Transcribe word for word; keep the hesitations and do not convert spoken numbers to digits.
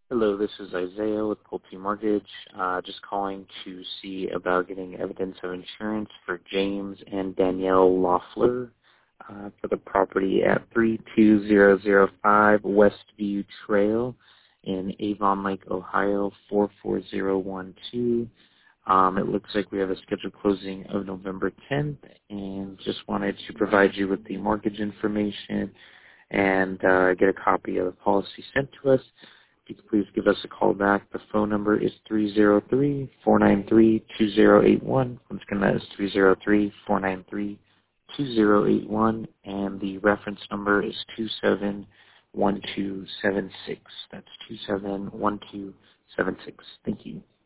Hello, this is Isaiah with Pulte Mortgage. Uh, just calling to see about getting evidence of insurance for James and Danielle Loeffler uh, for the property at three two zero zero five Westview Trail in Avon Lake, Ohio, four four zero one two. Um, it looks like we have a scheduled closing of November tenth, and just wanted to provide you with the mortgage information and uh, get a copy of the policy sent to us. If you could please give us a call back. The phone number is three zero three, four nine three, two zero eight one. Once again, that is three zero three, four nine three, two zero eight one, and the reference number is two seven one two seven six. That's two seven one two seven six. Thank you.